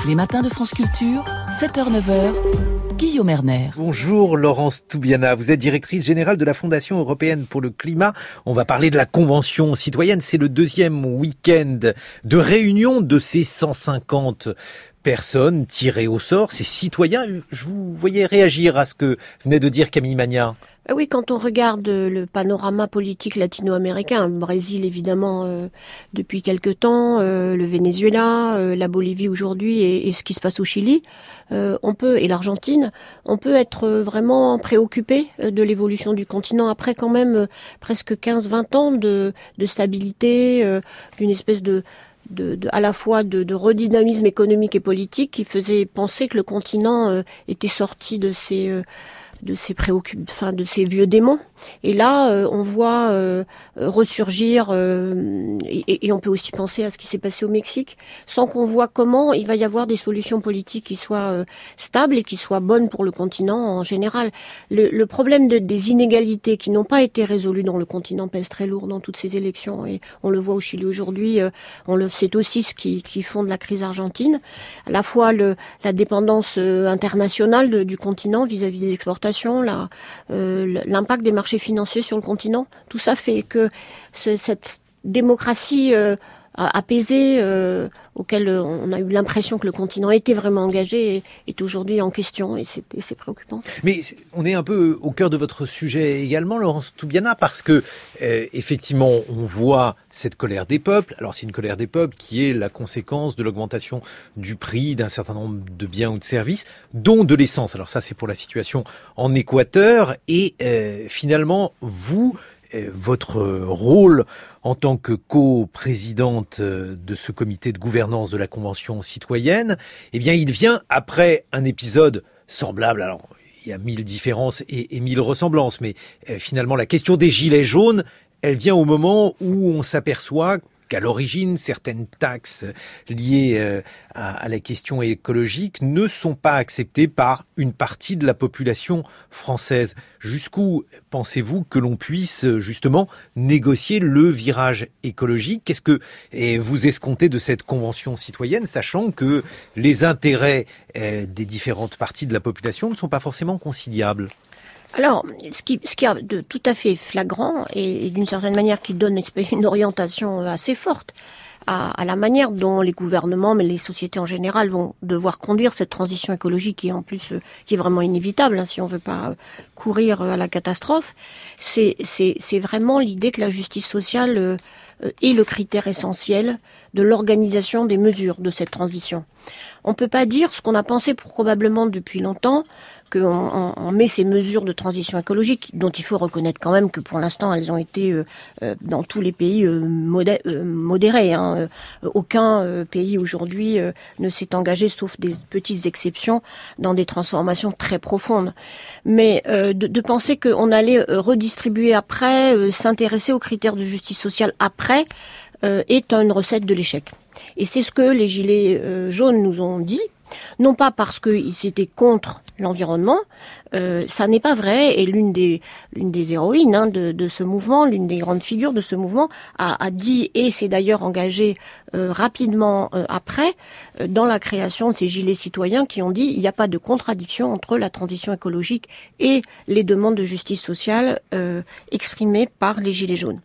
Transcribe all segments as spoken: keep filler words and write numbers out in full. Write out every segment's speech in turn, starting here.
Les matins de France Culture, sept heures neuf heures, Guillaume Erner. Bonjour Laurence Toubiana, vous êtes directrice générale de la Fondation européenne pour le climat. On va parler de la Convention citoyenne, c'est le deuxième week-end de réunion de ces cent cinquante personnes tirées au sort, ces citoyens. Je vous voyais réagir à ce que venait de dire Camille Magnard. Oui, quand on regarde le panorama politique latino-américain, le Brésil évidemment euh, depuis quelque temps, euh, le Venezuela, euh, la Bolivie aujourd'hui et, et ce qui se passe au Chili, euh, on peut et l'Argentine, on peut être vraiment préoccupé de l'évolution du continent après quand même euh, presque quinze vingt ans de, de stabilité, euh, d'une espèce de De, de, à la fois de, de redynamisme économique et politique qui faisait penser que le continent euh, était sorti de ses euh, de ses préoccupations, enfin de ses vieux démons. Et là, euh, on voit euh, ressurgir, euh, et, et on peut aussi penser à ce qui s'est passé au Mexique, sans qu'on voit comment il va y avoir des solutions politiques qui soient euh, stables et qui soient bonnes pour le continent en général. Le, le problème de, des inégalités qui n'ont pas été résolues dans le continent pèse très lourd dans toutes ces élections, et on le voit au Chili aujourd'hui. Euh, on le, c'est aussi ce qui, qui fonde la crise argentine. À la fois le, la dépendance euh, internationale de, du continent vis-à-vis des exportations, la, euh, l'impact des marchés financiers sur le continent, tout ça fait que ce, cette démocratie euh, apaisée euh, auquel on a eu l'impression que le continent était vraiment engagé est, est aujourd'hui en question, et c'est, et c'est préoccupant. Mais on est un peu au cœur de votre sujet également, Laurence Toubiana, parce que euh, effectivement on voit cette colère des peuples. Alors c'est une colère des peuples qui est la conséquence de l'augmentation du prix d'un certain nombre de biens ou de services, dont de l'essence. Alors ça c'est pour la situation en Équateur, et euh, finalement vous, euh, votre rôle en tant que co-présidente de ce comité de gouvernance de la Convention citoyenne, eh bien, il vient après un épisode semblable. Alors, il y a mille différences et, et mille ressemblances, mais euh, finalement, la question des gilets jaunes, elle vient au moment où on s'aperçoit qu'à l'origine, certaines taxes liées euh, à, à la question écologique ne sont pas acceptées par une partie de la population française. Jusqu'où pensez-vous que l'on puisse justement négocier le virage écologique ? Qu'est-ce que et vous escomptez de cette convention citoyenne, sachant que les intérêts euh, des différentes parties de la population ne sont pas forcément conciliables ? Alors, ce qui, ce qui est de tout à fait flagrant et, et d'une certaine manière qui donne une orientation assez forte à, à la manière dont les gouvernements, mais les sociétés en général, vont devoir conduire cette transition écologique qui est en plus euh, qui est vraiment inévitable hein, si on veut pas euh, courir euh, à la catastrophe, c'est, c'est, c'est vraiment l'idée que la justice sociale euh, est le critère essentiel de l'organisation des mesures de cette transition. On peut pas dire ce qu'on a pensé probablement depuis longtemps, qu'on on, on met ces mesures de transition écologique, dont il faut reconnaître quand même que pour l'instant elles ont été euh, euh, dans tous les pays euh, modé- euh, modérées. Hein. Euh, aucun euh, pays aujourd'hui euh, ne s'est engagé, sauf des petites exceptions, dans des transformations très profondes. Mais euh, de, de penser qu'on allait euh, redistribuer après, euh, s'intéresser aux critères de justice sociale après, euh, est une recette de l'échec. Et c'est ce que les gilets euh, jaunes nous ont dit. Non pas parce qu'ils étaient contre l'environnement, euh, ça n'est pas vrai, et l'une des l'une des héroïnes hein, de, de ce mouvement, l'une des grandes figures de ce mouvement, a, a dit, et s'est d'ailleurs engagée euh, rapidement euh, après, euh, dans la création de ces gilets citoyens qui ont dit il n'y a pas de contradiction entre la transition écologique et les demandes de justice sociale euh, exprimées par les gilets jaunes.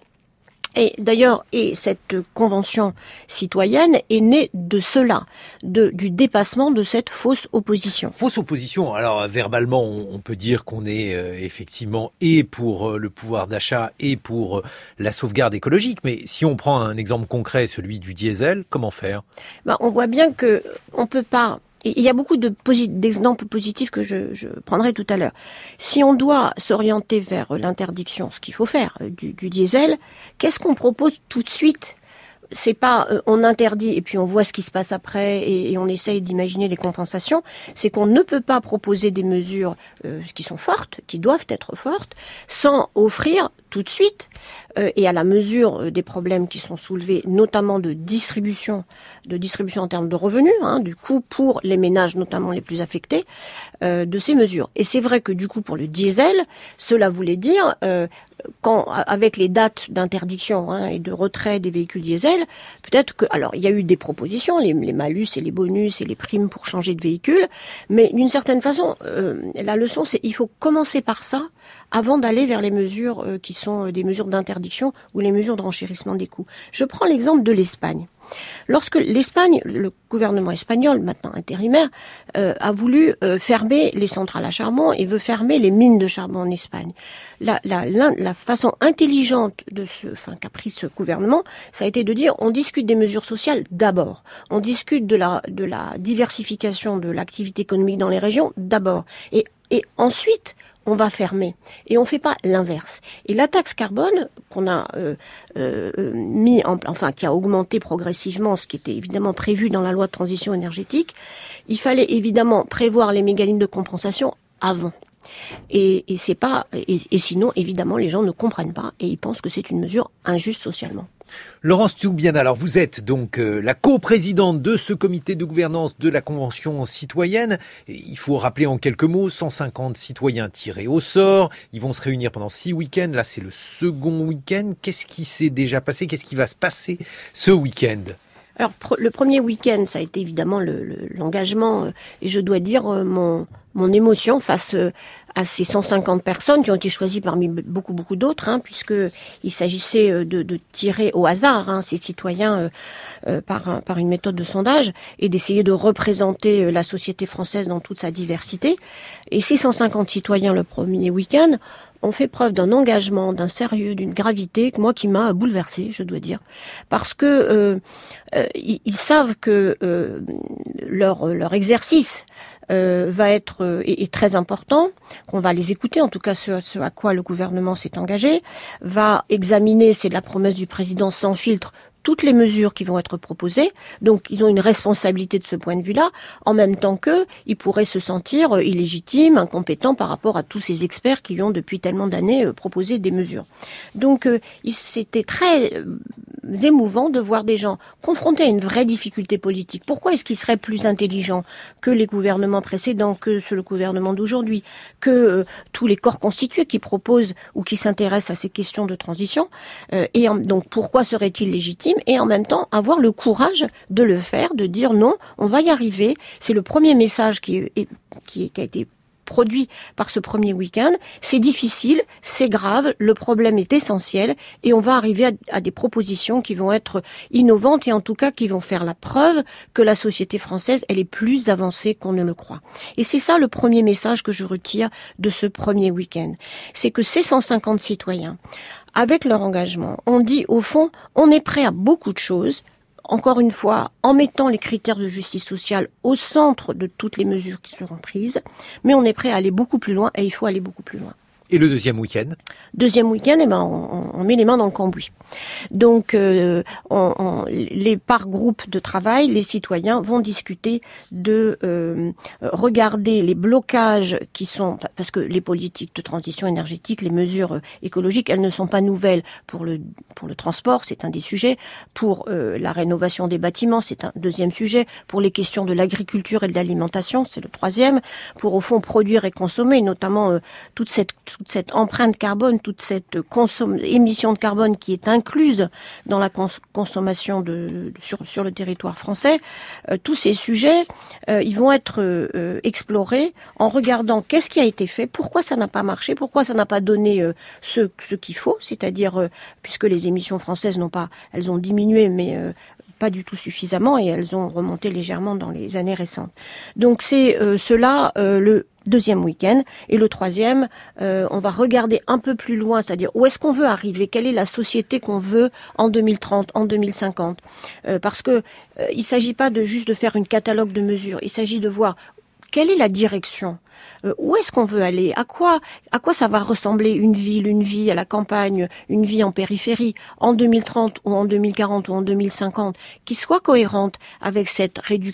Et d'ailleurs, et cette convention citoyenne est née de cela, de, du dépassement de cette fausse opposition. Fausse opposition. Alors, verbalement, on, on peut dire qu'on est euh, effectivement et pour euh, le pouvoir d'achat et pour euh, la sauvegarde écologique. Mais si on prend un exemple concret, celui du diesel, comment faire ? Ben, on voit bien que on peut pas. Et il y a beaucoup de posi- d'exemples positifs que je, je prendrai tout à l'heure. Si on doit s'orienter vers l'interdiction, ce qu'il faut faire, du, du diesel, qu'est-ce qu'on propose tout de suite ? C'est pas euh, on interdit et puis on voit ce qui se passe après et, et on essaye d'imaginer les compensations. C'est qu'on ne peut pas proposer des mesures euh, qui sont fortes, qui doivent être fortes, sans offrir tout de suite euh, et à la mesure des problèmes qui sont soulevés, notamment de distribution, de distribution en termes de revenus, hein, du coup pour les ménages notamment les plus affectés, euh, de ces mesures. Et c'est vrai que du coup pour le diesel, cela voulait dire euh, quand avec les dates d'interdiction hein, et de retrait des véhicules diesel, essentiel. Peut-être que, alors, il y a eu des propositions, les, les malus et les bonus et les primes pour changer de véhicule, mais d'une certaine façon, euh, la leçon, c'est il faut commencer par ça avant d'aller vers les mesures euh, qui sont des mesures d'interdiction ou les mesures de renchérissement des coûts. Je prends l'exemple de l'Espagne. Lorsque l'Espagne, le gouvernement espagnol, maintenant intérimaire, euh, a voulu euh, fermer les centrales à charbon et veut fermer les mines de charbon en Espagne. La, la, la, la façon intelligente de ce, enfin, qu'a pris ce gouvernement, ça a été de dire on discute des mesures sociales d'abord, on discute de la, de la diversification de l'activité économique dans les régions d'abord, et, et ensuite on va fermer. Et on fait pas l'inverse. Et la taxe carbone qu'on a euh, euh, mis en, enfin qui a augmenté progressivement, ce qui était évidemment prévu dans la loi de transition énergétique, il fallait évidemment prévoir les mécanismes de compensation avant. Et, et c'est pas, et, et sinon évidemment les gens ne comprennent pas et ils pensent que c'est une mesure injuste socialement. Laurence Toubiana, alors vous êtes donc euh, la coprésidente de ce comité de gouvernance de la Convention citoyenne. Et il faut rappeler en quelques mots, cent cinquante citoyens tirés au sort. Ils vont se réunir pendant six week-ends. Là, c'est le second week-end. Qu'est-ce qui s'est déjà passé? Qu'est-ce qui va se passer ce week-end? Alors, le premier week-end, ça a été évidemment le, le, l'engagement. Euh, et je dois dire euh, mon, mon émotion face euh, à ces cent cinquante personnes qui ont été choisies parmi beaucoup, beaucoup d'autres, hein, puisque il s'agissait de, de tirer au hasard hein, ces citoyens euh, euh, par, par une méthode de sondage et d'essayer de représenter la société française dans toute sa diversité. Et ces cent cinquante citoyens le premier week-end ont fait preuve d'un engagement, d'un sérieux, d'une gravité, moi qui m'a bouleversée, je dois dire, parce que euh, euh, ils, ils savent que euh, leur leur exercice euh, va être euh, est, est très important, qu'on va les écouter, en tout cas ce, ce à quoi le gouvernement s'est engagé, va examiner, c'est la promesse du président sans filtre, toutes les mesures qui vont être proposées. Donc, ils ont une responsabilité de ce point de vue-là, en même temps qu'eux, ils pourraient se sentir illégitimes, incompétents par rapport à tous ces experts qui ont, depuis tellement d'années, proposé des mesures. Donc, c'était très émouvant de voir des gens confrontés à une vraie difficulté politique. Pourquoi est-ce qu'ils seraient plus intelligents que les gouvernements précédents, que le gouvernement d'aujourd'hui, que euh, tous les corps constitués qui proposent ou qui s'intéressent à ces questions de transition euh, et en, donc, pourquoi seraient-ils légitimes? Et en même temps avoir le courage de le faire, de dire non, on va y arriver. C'est le premier message qui, est, qui, est, qui a été produit par ce premier week-end. C'est difficile, c'est grave, le problème est essentiel et on va arriver à, à des propositions qui vont être innovantes et en tout cas qui vont faire la preuve que la société française, elle est plus avancée qu'on ne le croit. Et c'est ça le premier message que je retire de ce premier week-end. C'est que ces cent cinquante citoyens, avec leur engagement, on dit au fond, on est prêt à beaucoup de choses, encore une fois, en mettant les critères de justice sociale au centre de toutes les mesures qui seront prises, mais on est prêt à aller beaucoup plus loin et il faut aller beaucoup plus loin. Et le deuxième week-end? Deuxième week-end, eh ben, on, on met les mains dans le cambouis. Donc, euh, on, on, les par groupe de travail, les citoyens vont discuter de euh, regarder les blocages qui sont, parce que les politiques de transition énergétique, les mesures écologiques, elles ne sont pas nouvelles pour le pour le transport, c'est un des sujets. Pour euh, la rénovation des bâtiments, c'est un deuxième sujet. Pour les questions de l'agriculture et de l'alimentation, c'est le troisième. Pour au fond produire et consommer, notamment euh, toute cette toute cette empreinte carbone, toute cette consom- émission de carbone qui est incluse dans la cons- consommation de, de sur, sur le territoire français, euh, tous ces sujets, euh, ils vont être euh, explorés en regardant qu'est-ce qui a été fait, pourquoi ça n'a pas marché, pourquoi ça n'a pas donné euh, ce, ce qu'il faut, c'est-à-dire euh, puisque les émissions françaises n'ont pas, elles ont diminué, mais euh, pas du tout suffisamment et elles ont remonté légèrement dans les années récentes. Donc c'est euh, cela euh, le deuxième week-end. Et le troisième, euh, on va regarder un peu plus loin, c'est-à-dire où est-ce qu'on veut arriver, quelle est la société qu'on veut en deux mille trente, en deux mille cinquante. Euh, parce que euh, il s'agit pas de juste de faire une catalogue de mesures, il s'agit de voir quelle est la direction. Euh, où est-ce qu'on veut aller? À quoi, à quoi ça va ressembler une ville, une vie à la campagne, une vie en périphérie, en deux mille trente ou en deux mille quarante ou en deux mille cinquante, qui soit cohérente avec cette réduction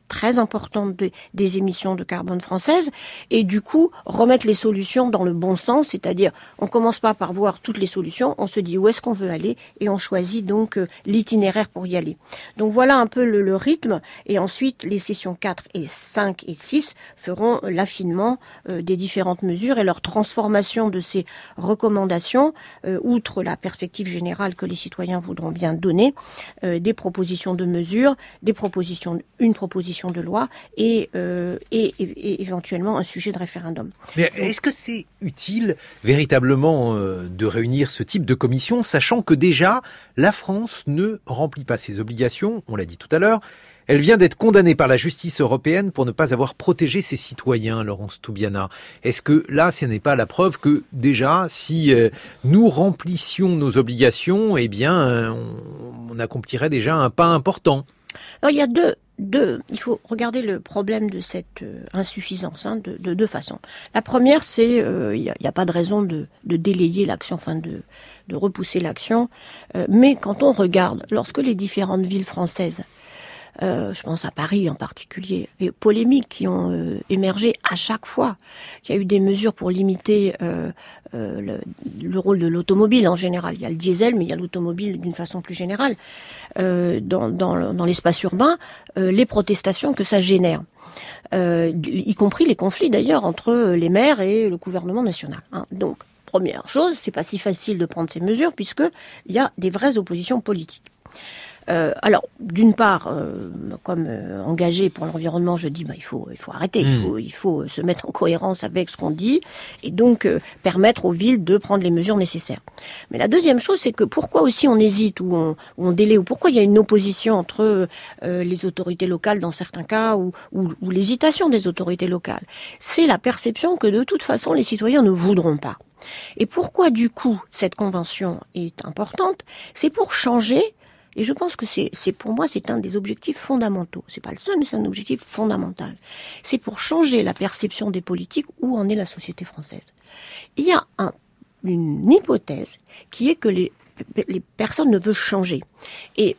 très importante de, des émissions de carbone françaises et du coup remettre les solutions dans le bon sens, c'est-à-dire on commence pas par voir toutes les solutions, on se dit où est-ce qu'on veut aller et on choisit donc euh, l'itinéraire pour y aller. Donc voilà un peu le, le rythme et ensuite les sessions quatre et cinq et six feront l'affinement euh, des différentes mesures et leur transformation de ces recommandations, euh, outre la perspective générale que les citoyens voudront bien donner, euh, des propositions de mesures, des propositions, une proposition de loi et, euh, et, et, et éventuellement un sujet de référendum. Mais est-ce que c'est utile véritablement euh, de réunir ce type de commission, sachant que déjà la France ne remplit pas ses obligations, on l'a dit tout à l'heure, elle vient d'être condamnée par la justice européenne pour ne pas avoir protégé ses citoyens, Laurence Toubiana. Est-ce que là, ce n'est pas la preuve que déjà, si euh, nous remplissions nos obligations, eh bien, euh, on, on accomplirait déjà un pas important? Alors, il y a deux Deux, il faut regarder le problème de cette euh, insuffisance hein, de, de deux façons. La première, c'est euh, il n'y a, y a pas de raison de, de délayer l'action, enfin de, de repousser l'action. Euh, mais quand on regarde, lorsque les différentes villes françaises, euh, je pense à Paris en particulier, et polémiques qui ont euh, émergé à chaque fois, qu'il y a eu des mesures pour limiter euh, euh, le, le rôle de l'automobile en général. Il y a le diesel, mais il y a l'automobile d'une façon plus générale. Euh, dans, dans, dans l'espace urbain, euh, les protestations que ça génère, euh, y compris les conflits d'ailleurs entre les maires et le gouvernement national. Hein. Donc, première chose, c'est pas si facile de prendre ces mesures puisque il y a des vraies oppositions politiques. Euh, alors, d'une part, euh, comme euh, engagé pour l'environnement, je dis bah il faut il faut arrêter, mmh. il faut il faut se mettre en cohérence avec ce qu'on dit et donc euh, permettre aux villes de prendre les mesures nécessaires. Mais la deuxième chose, c'est que pourquoi aussi on hésite ou on, ou on délaie ou pourquoi il y a une opposition entre euh, les autorités locales dans certains cas ou, ou, ou l'hésitation des autorités locales. C'est la perception que de toute façon les citoyens ne voudront pas. Et pourquoi du coup cette convention est importante? C'est pour changer. Et je pense que c'est, c'est pour moi, c'est un des objectifs fondamentaux. C'est pas le seul, mais c'est un objectif fondamental. C'est pour changer la perception des politiques où en est la société française. Il y a un, une hypothèse qui est que les, les personnes ne veulent changer. Et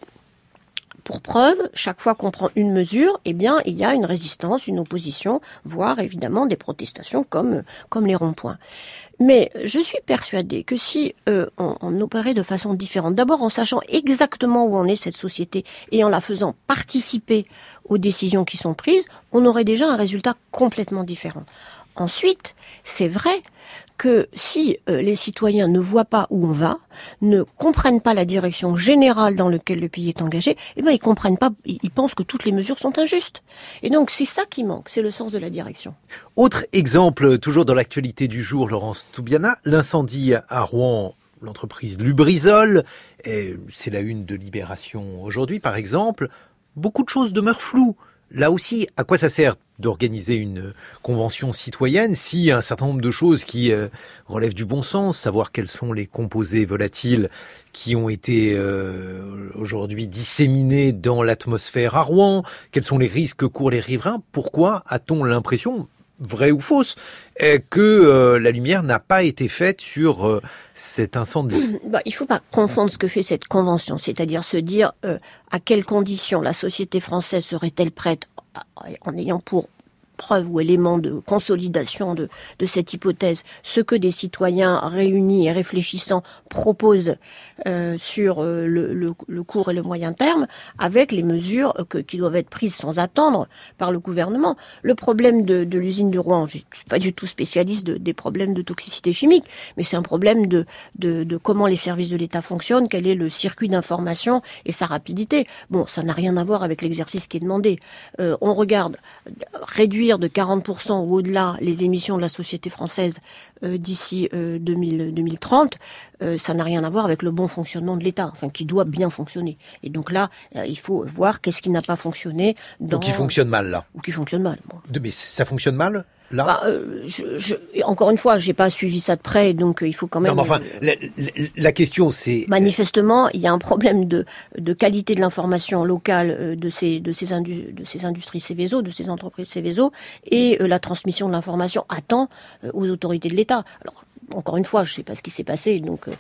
pour preuve, chaque fois qu'on prend une mesure, eh bien, il y a une résistance, une opposition, voire évidemment des protestations comme, comme les ronds-points. Mais je suis persuadée que si euh, on, on opérait de façon différente, d'abord en sachant exactement où en est cette société et en la faisant participer aux décisions qui sont prises, on aurait déjà un résultat complètement différent. Ensuite, c'est vrai que si euh, les citoyens ne voient pas où on va, ne comprennent pas la direction générale dans laquelle le pays est engagé, eh ben ils comprennent pas, ils pensent que toutes les mesures sont injustes. Et donc c'est ça qui manque, c'est le sens de la direction. Autre exemple, toujours dans l'actualité du jour, Laurence Toubiana, l'incendie à Rouen, l'entreprise Lubrizol, et c'est la une de Libération aujourd'hui par exemple, beaucoup de choses demeurent floues. Là aussi, à quoi ça sert d'organiser une convention citoyenne si un certain nombre de choses qui euh, relèvent du bon sens, savoir quels sont les composés volatiles qui ont été euh, aujourd'hui disséminés dans l'atmosphère à Rouen, quels sont les risques que courent les riverains, pourquoi a-t-on l'impression, vraie ou fausse, que euh, la lumière n'a pas été faite sur euh, cet incendie? Bah, il ne faut pas confondre ce que fait cette convention, c'est-à-dire se dire euh, à quelles conditions la société française serait-elle prête, en ayant pour preuve ou élément de consolidation de, de cette hypothèse, ce que des citoyens réunis et réfléchissants proposent euh, sur euh, le, le, le court et le moyen terme, avec les mesures que, qui doivent être prises sans attendre par le gouvernement. Le problème de, de l'usine de Rouen, je ne suis pas du tout spécialiste de, des problèmes de toxicité chimique, mais c'est un problème de, de, de comment les services de l'État fonctionnent, quel est le circuit d'information et sa rapidité. Bon, ça n'a rien à voir avec l'exercice qui est demandé. Euh, on regarde réduire de quarante pour cent ou au-delà les émissions de la société française euh, d'ici euh, deux mille, deux mille trente, euh, ça n'a rien à voir avec le bon fonctionnement de l'État, enfin qui doit bien fonctionner. Et donc là, euh, il faut voir qu'est-ce qui n'a pas fonctionné. Dans... Ou qui fonctionne mal là. Ou qui fonctionne mal. Bon. De, mais ça fonctionne mal là. Bah, euh, je, je, encore une fois, j'ai pas suivi ça de près, donc euh, il faut quand même. Non, mais enfin, la, la, la question c'est. Manifestement, il y a un problème de, de qualité de l'information locale euh, de ces de ces, indu, de ces industries Seveso, de ces entreprises Seveso, et euh, la transmission de l'information à temps euh, aux autorités de l'État. Alors, encore une fois, je sais pas ce qui s'est passé, donc euh,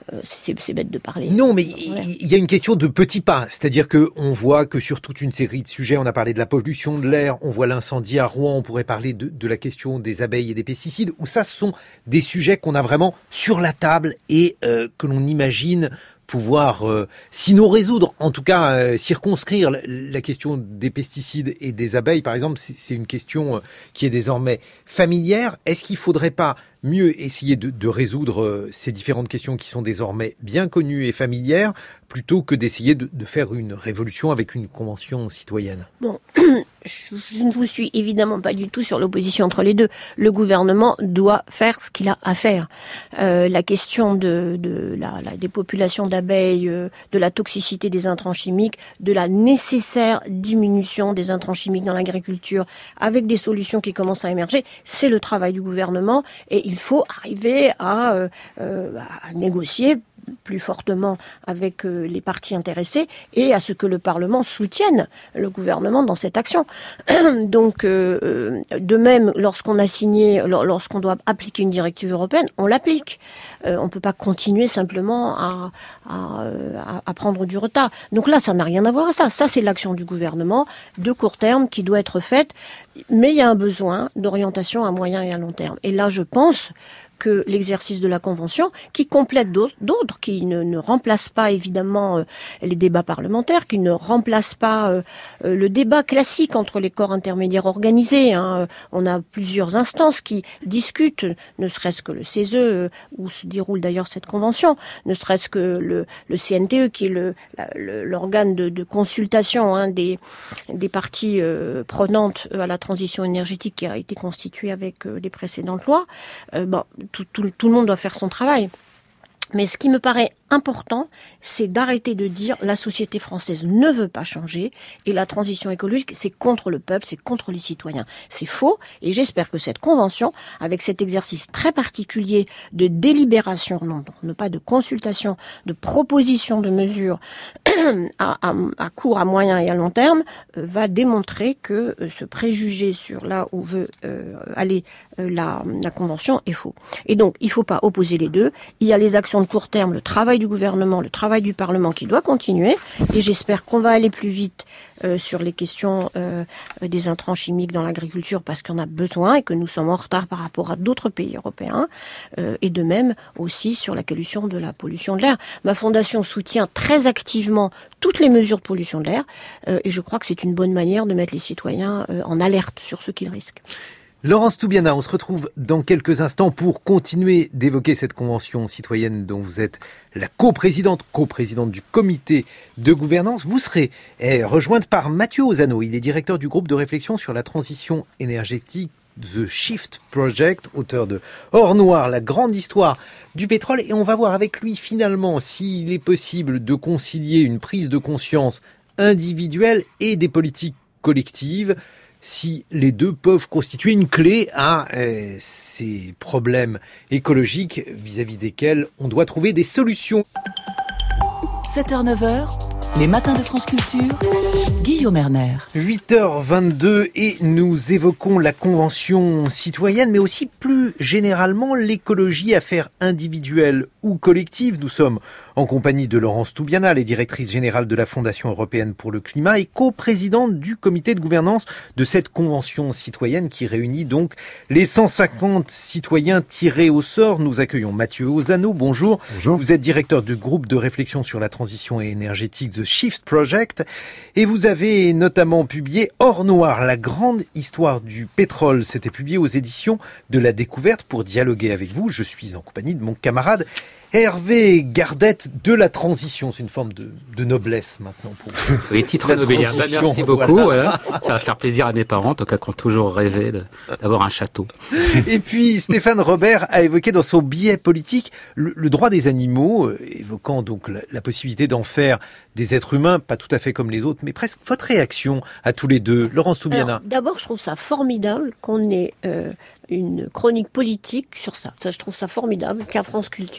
euh, c'est, c'est bête de parler. Non, mais il y, y a une question de petits pas. C'est-à-dire que on voit que sur toute une série de sujets, on a parlé de la pollution de l'air, on voit l'incendie à Rouen, on pourrait parler de, de la question des abeilles et des pesticides, où ça, ce sont des sujets qu'on a vraiment sur la table et euh, que l'on imagine pouvoir, euh, sinon résoudre, en tout cas euh, circonscrire la, la question des pesticides et des abeilles, par exemple, c'est, c'est une question euh, qui est désormais familière. Est-ce qu'il ne faudrait pas mieux essayer de, de résoudre euh, ces différentes questions qui sont désormais bien connues et familières, plutôt que d'essayer de, de faire une révolution avec une convention citoyenne? Bon, je, je ne vous suis évidemment pas du tout sur l'opposition entre les deux. Le gouvernement doit faire ce qu'il a à faire. Euh, la question de, de la, la dépopulation d'abeilles, euh, de la toxicité des intrants chimiques, de la nécessaire diminution des intrants chimiques dans l'agriculture, avec des solutions qui commencent à émerger, c'est le travail du gouvernement et il faut arriver à, euh, euh, à négocier plus fortement avec euh, les parties intéressées et à ce que le Parlement soutienne le gouvernement dans cette action. Donc, euh, de même, lorsqu'on a signé, lorsqu'on doit appliquer une directive européenne, on l'applique. Euh, on ne peut pas continuer simplement à, à, à, à prendre du retard. Donc là, ça n'a rien à voir à ça. Ça, c'est l'action du gouvernement de court terme qui doit être faite. Mais il y a un besoin d'orientation à moyen et à long terme. Et là, je pense que l'exercice de la Convention, qui complète d'autres, d'autres qui ne, ne remplace pas évidemment euh, les débats parlementaires, qui ne remplace pas euh, euh, le débat classique entre les corps intermédiaires organisés. Hein. On a plusieurs instances qui discutent, ne serait-ce que le C E S E, euh, où se déroule d'ailleurs cette Convention, ne serait-ce que le, le C N T E, qui est le, la, le, l'organe de, de consultation hein, des, des parties euh, prenantes à la transition énergétique qui a été constituée avec euh, les précédentes lois. Euh, bon, Tout, tout, tout le monde doit faire son travail. Mais ce qui me paraît important, c'est d'arrêter de dire la société française ne veut pas changer et la transition écologique, c'est contre le peuple, c'est contre les citoyens. C'est faux et j'espère que cette convention, avec cet exercice très particulier de délibération, non, non pas de consultation, de proposition de mesures à, à, à court, à moyen et à long terme, euh, va démontrer que euh, ce préjugé sur là où veut euh, aller euh, la, la convention est faux. Et donc, il ne faut pas opposer les deux. Il y a les actions de court terme, le travail du gouvernement, le travail du Parlement qui doit continuer et j'espère qu'on va aller plus vite euh, sur les questions euh, des intrants chimiques dans l'agriculture parce qu'on a besoin et que nous sommes en retard par rapport à d'autres pays européens euh, et de même aussi sur la question de la pollution de l'air. Ma fondation soutient très activement toutes les mesures de pollution de l'air euh, et je crois que c'est une bonne manière de mettre les citoyens euh, en alerte sur ce qu'ils risquent. Laurence Toubiana, on se retrouve dans quelques instants pour continuer d'évoquer cette convention citoyenne dont vous êtes la coprésidente, coprésidente du comité de gouvernance. Vous serez eh, rejointe par Mathieu Ozano, il est directeur du groupe de réflexion sur la transition énergétique The Shift Project, auteur de Or Noir, la grande histoire du pétrole. Et on va voir avec lui finalement s'il est possible de concilier une prise de conscience individuelle et des politiques collectives, si les deux peuvent constituer une clé à euh, ces problèmes écologiques vis-à-vis desquels on doit trouver des solutions. sept heures neuf heures, les matins de France Culture, Guillaume Erner. huit heures vingt-deux et nous évoquons la Convention citoyenne, mais aussi plus généralement l'écologie, affaire individuelle ou collective. Nous sommes en compagnie de Laurence Toubiana, elle est directrice générale de la Fondation européenne pour le climat et coprésidente du comité de gouvernance de cette Convention citoyenne qui réunit donc les cent cinquante citoyens tirés au sort. Nous accueillons Mathieu Ozano, bonjour. Bonjour. Vous êtes directeur du groupe de réflexion sur la transition énergétique The Shift Project et vous avez notamment publié Or Noir, la grande histoire du pétrole. C'était publié aux éditions de La Découverte. Pour dialoguer avec vous, je suis en compagnie de mon camarade Hervé Gardette de la transition. C'est une forme de, de noblesse maintenant pour vous. Oui, titre nobélien. Bah, merci beaucoup. Voilà. Voilà. Ça va faire plaisir à mes parents, en tout cas, qui ont toujours rêvé de, d'avoir un château. Et puis, Stéphane Robert a évoqué dans son billet politique le, le droit des animaux, euh, évoquant donc la, la possibilité d'en faire des êtres humains, pas tout à fait comme les autres, mais presque. Votre réaction à tous les deux, Laurence Toubiana? Alors, d'abord, je trouve ça formidable qu'on ait euh, une chronique politique sur ça. Ça, je trouve ça formidable qu'à France Culture, le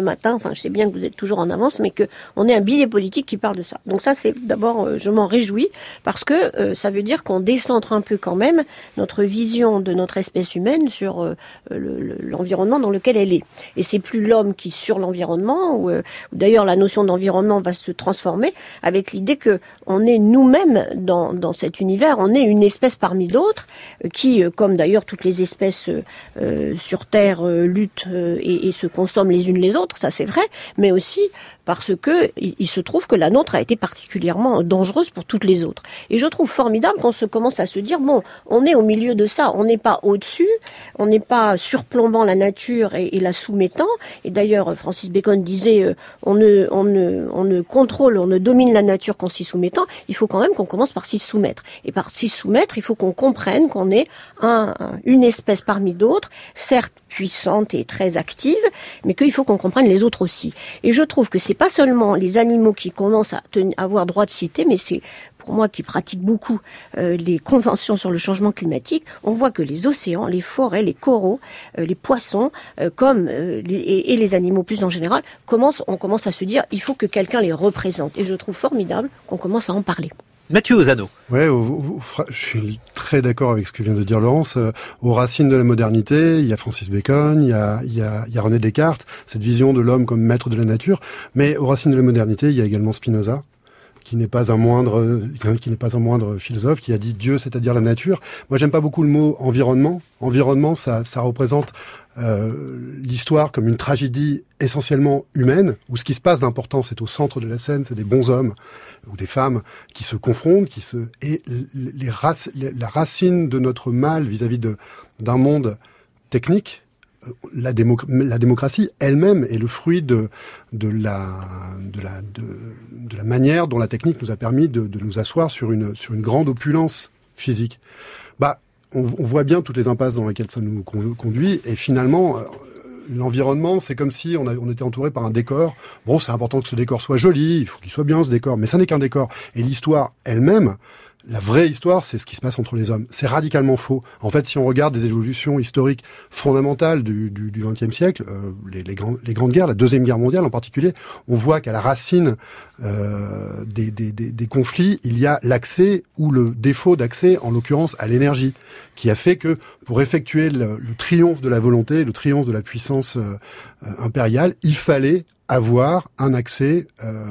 matin, enfin je sais bien que vous êtes toujours en avance, mais qu'on ait un billet politique qui parle de ça. Donc ça c'est d'abord, euh, je m'en réjouis, parce que euh, ça veut dire qu'on décentre un peu quand même notre vision de notre espèce humaine sur euh, le, le, l'environnement dans lequel elle est. Et c'est plus l'homme qui sur l'environnement, ou euh, d'ailleurs la notion d'environnement va se transformer avec l'idée que on est nous-mêmes dans, dans cet univers, on est une espèce parmi d'autres, euh, qui, euh, comme d'ailleurs toutes les espèces euh, sur Terre, euh, luttent euh, et, et se consomment les unes les autres, ça c'est vrai, mais aussi parce que il, il se trouve que la nôtre a été particulièrement dangereuse pour toutes les autres. Et je trouve formidable qu'on se commence à se dire, bon, on est au milieu de ça, on n'est pas au-dessus, on n'est pas surplombant la nature et, et la soumettant. Et d'ailleurs, Francis Bacon disait, euh, on, ne, on, ne, on ne contrôle, on ne domine la nature qu'en s'y soumettant, il faut quand même qu'on commence par s'y soumettre. Et par s'y soumettre, il faut qu'on comprenne qu'on est un, un, une espèce parmi d'autres, certes puissante et très active, mais qu'il faut qu'on comprenne les autres aussi. Et je trouve que c'est pas seulement les animaux qui commencent à tenir, avoir droit de cité, mais c'est pour moi qui pratique beaucoup euh, les conventions sur le changement climatique, on voit que les océans, les forêts, les coraux, euh, les poissons, euh, comme euh, les, et, et les animaux plus en général, commencent, on commence à se dire il faut que quelqu'un les représente. Et je trouve formidable qu'on commence à en parler. Mathieu Ozano. Ouais, au, au, je suis très d'accord avec ce que vient de dire Laurence. Euh, aux racines de la modernité, il y a Francis Bacon, il y a, il y a, il y a René Descartes, cette vision de l'homme comme maître de la nature. Mais aux racines de la modernité, il y a également Spinoza, qui n'est pas un moindre, qui n'est pas un moindre philosophe, qui a dit Dieu, c'est-à-dire la nature. Moi, j'aime pas beaucoup le mot environnement. Environnement, ça, ça représente euh, l'histoire comme une tragédie essentiellement humaine, où ce qui se passe d'important, c'est au centre de la scène, c'est des bons hommes ou des femmes qui se confrontent, qui se et les rac... la racine de notre mal vis-à-vis de d'un monde technique. La, démo... la démocratie elle-même est le fruit de de la de la de, de la manière dont la technique nous a permis de, de nous asseoir sur une sur une grande opulence physique. Bah, on, on voit bien toutes les impasses dans lesquelles ça nous conduit, et finalement, euh, l'environnement, c'est comme si on, a, on était entouré par un décor. Bon, c'est important que ce décor soit joli, il faut qu'il soit bien ce décor, mais ça n'est qu'un décor. Et l'histoire elle-même, la vraie histoire, c'est ce qui se passe entre les hommes. C'est radicalement faux. En fait, si on regarde des évolutions historiques fondamentales du, du, du vingtième siècle, euh, les, les, grands, les grandes guerres, la Deuxième Guerre mondiale en particulier, on voit qu'à la racine euh, des, des, des, des conflits, il y a l'accès ou le défaut d'accès, en l'occurrence à l'énergie, qui a fait que pour effectuer le, le triomphe de la volonté, le triomphe de la puissance euh, impériale, il fallait avoir un accès euh,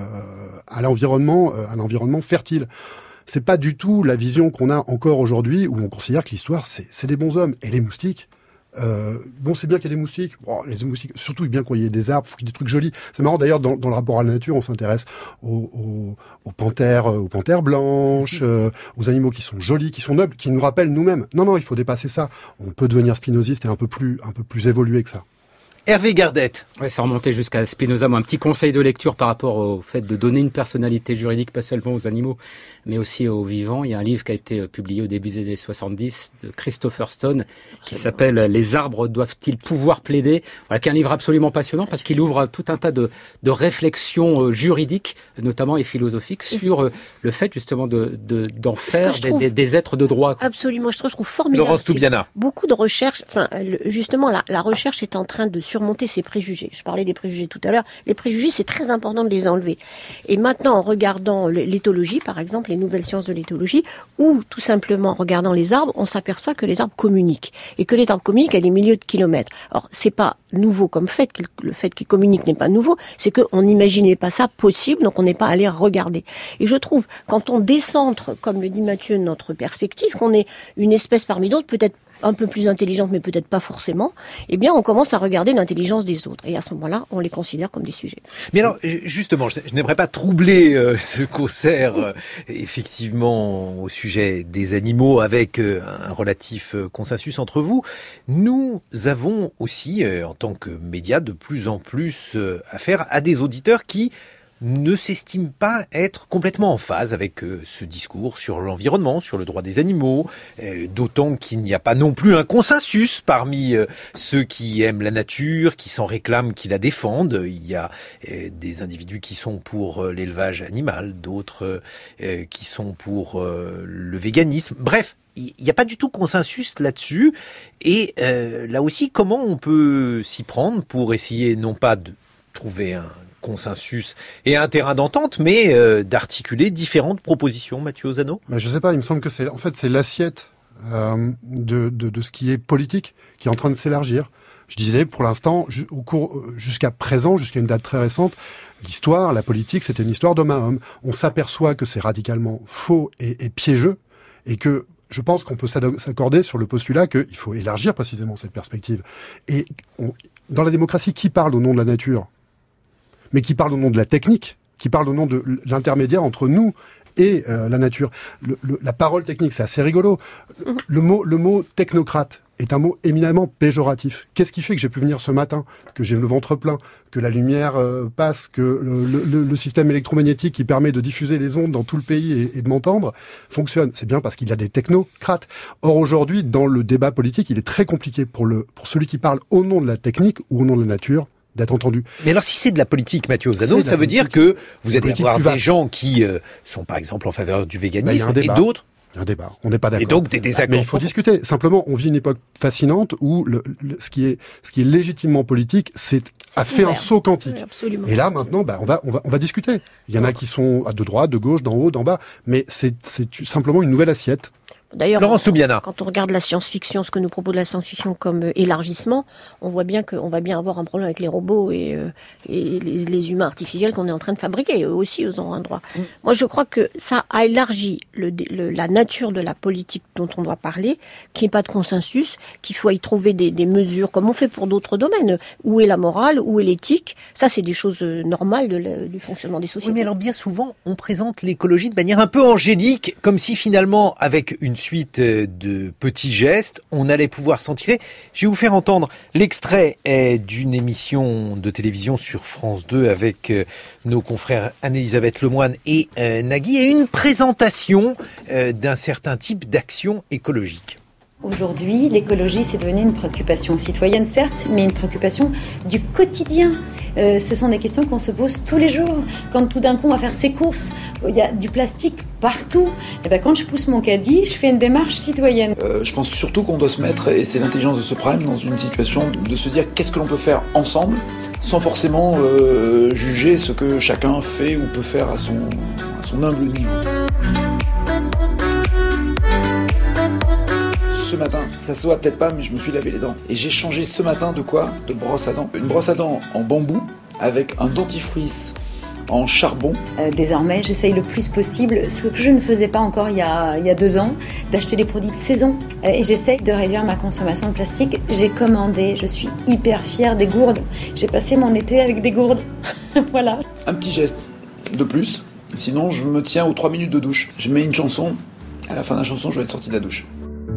à l'environnement, euh, à l'environnement fertile. C'est pas du tout la vision qu'on a encore aujourd'hui, où on considère que l'histoire, c'est, c'est des bons hommes. Et les moustiques, euh, bon, c'est bien qu'il y ait des moustiques. Bon, les moustiques, surtout bien qu'il y ait des arbres, qu'il y ait des trucs jolis. C'est marrant, d'ailleurs, dans, dans le rapport à la nature, on s'intéresse aux, aux, aux panthères, aux panthères blanches, euh, aux animaux qui sont jolis, qui sont nobles, qui nous rappellent nous-mêmes. Non, non, il faut dépasser ça. On peut devenir spinoziste et un peu plus, un peu plus évolué que ça. Hervé Gardette. Ouais, ça remontait jusqu'à Spinoza. Moi, un petit conseil de lecture par rapport au fait de donner une personnalité juridique, pas seulement aux animaux, mais aussi aux vivants. Il y a un livre qui a été publié au début des années soixante-dix de Christopher Stone qui s'appelle « Les arbres doivent-ils pouvoir plaider ?» Voilà, qui est un livre absolument passionnant parce qu'il ouvre tout un tas de, de réflexions juridiques, notamment et philosophiques, sur le fait justement de, de, d'en faire des, des, des êtres de droit. Absolument, je trouve, je trouve formidable. Laurence Toubiana. Beaucoup de recherches, enfin, justement, la, la recherche est en train de surmonter ces préjugés. Je parlais des préjugés tout à l'heure. Les préjugés, c'est très important de les enlever. Et maintenant, en regardant l'éthologie, par exemple, les nouvelles sciences de l'éthologie, ou tout simplement en regardant les arbres, on s'aperçoit que les arbres communiquent. Et que les arbres communiquent à des milliers de kilomètres. Alors, c'est pas nouveau comme fait, le fait qu'ils communiquent n'est pas nouveau, c'est qu'on n'imaginait pas ça possible, donc on n'est pas allé regarder. Et je trouve, quand on décentre, comme le dit Mathieu, notre perspective, qu'on est une espèce parmi d'autres, peut-être un peu plus intelligente, mais peut-être pas forcément, eh bien, on commence à regarder l'intelligence des autres. Et à ce moment-là, on les considère comme des sujets. Mais alors, justement, je, je n'aimerais pas troubler euh, ce concert, euh, effectivement, au sujet des animaux, avec euh, un relatif euh, consensus entre vous. Nous avons aussi, euh, en tant que médias, de plus en plus euh, affaire à des auditeurs qui ne s'estiment pas être complètement en phase avec euh, ce discours sur l'environnement, sur le droit des animaux, euh, d'autant qu'il n'y a pas non plus un consensus parmi euh, ceux qui aiment la nature, qui s'en réclament, qui la défendent. Il y a euh, des individus qui sont pour euh, l'élevage animal, d'autres euh, qui sont pour euh, le véganisme. Bref, il n'y a pas du tout consensus là-dessus. Et euh, là aussi, comment on peut s'y prendre pour essayer non pas de trouver un consensus et un terrain d'entente, mais euh, d'articuler différentes propositions, Mathieu Ozano? Bah, je sais pas, il me semble que c'est, en fait, c'est l'assiette euh, de, de, de ce qui est politique qui est en train de s'élargir. Je disais, pour l'instant, ju- au cours, jusqu'à présent, jusqu'à une date très récente, l'histoire, la politique, c'était une histoire d'homme à homme. On s'aperçoit que c'est radicalement faux et, et piégeux, et que je pense qu'on peut s'accorder sur le postulat qu'il faut élargir précisément cette perspective. Et on, dans la démocratie, qui parle au nom de la nature ? Mais qui parle au nom de la technique, qui parle au nom de l'intermédiaire entre nous et euh, la nature. Le, le, la parole technique, c'est assez rigolo. Le mot, le mot technocrate est un mot éminemment péjoratif. Qu'est-ce qui fait que j'ai pu venir ce matin, que j'ai le ventre plein, que la lumière euh, passe, que le, le, le système électromagnétique qui permet de diffuser les ondes dans tout le pays et, et de m'entendre fonctionne? C'est bien parce qu'il y a des technocrates. Or aujourd'hui, dans le débat politique, il est très compliqué pour, le, pour celui qui parle au nom de la technique ou au nom de la nature d'être entendu. Mais alors si c'est de la politique, Mathieu Ozano, ça veut dire que vous allez avoir des gens qui euh, sont par exemple en faveur du véganisme bah, et d'autres. Il y a un débat, on n'est pas d'accord. Et donc des désaccords. Mais il faut discuter. Simplement, on vit une époque fascinante où le, le, ce qui est ce qui est légitimement politique, c'est a fait un saut quantique. Oui, et là maintenant, bah, on va on va on va discuter. Il y en a qui sont de droite, de gauche, d'en haut, d'en bas, mais c'est c'est simplement une nouvelle assiette. D'ailleurs, Laurence Toubiana. Quand on regarde la science-fiction, ce que nous propose la science-fiction comme euh, élargissement, on voit bien qu'on va bien avoir un problème avec les robots et, euh, et les, les humains artificiels qu'on est en train de fabriquer. Eux aussi, ils ont un droit. Mmh. Moi, je crois que ça a élargi le, le, la nature de la politique dont on doit parler, qu'il n'y ait pas de consensus, qu'il faut y trouver des, des mesures, comme on fait pour d'autres domaines. Où est la morale, où est l'éthique? Ça, c'est des choses normales de la, du fonctionnement des sociétés. Oui, mais alors bien souvent, on présente l'écologie de manière un peu angélique, comme si finalement, avec une suite de petits gestes, on allait pouvoir s'en tirer. Je vais vous faire entendre l'extrait d'une émission de télévision sur France deux avec nos confrères Anne-Elisabeth Lemoine et Nagui, et une présentation d'un certain type d'action écologique. Aujourd'hui, l'écologie, c'est devenu une préoccupation citoyenne, certes, mais une préoccupation du quotidien. Euh, ce sont des questions qu'on se pose tous les jours. Quand tout d'un coup, on va faire ses courses, il y a du plastique partout. Et ben, quand je pousse mon caddie, je fais une démarche citoyenne. Euh, je pense surtout qu'on doit se mettre, et c'est l'intelligence de ce problème, dans une situation de, de se dire qu'est-ce que l'on peut faire ensemble, sans forcément euh, juger ce que chacun fait ou peut faire à son, à son humble niveau. Ce matin, ça se voit peut-être pas, mais je me suis lavé les dents. Et j'ai changé ce matin de quoi? De brosse à dents. Une brosse à dents en bambou, avec un dentifrice en charbon. Euh, désormais, j'essaye le plus possible, ce que je ne faisais pas encore il y a, il y a deux ans, d'acheter des produits de saison. Euh, et j'essaye de réduire ma consommation de plastique. J'ai commandé, je suis hyper fière des gourdes. J'ai passé mon été avec des gourdes. Voilà. Un petit geste de plus, sinon je me tiens aux trois minutes de douche. Je mets une chanson, à la fin de la chanson, je vais être sorti de la douche.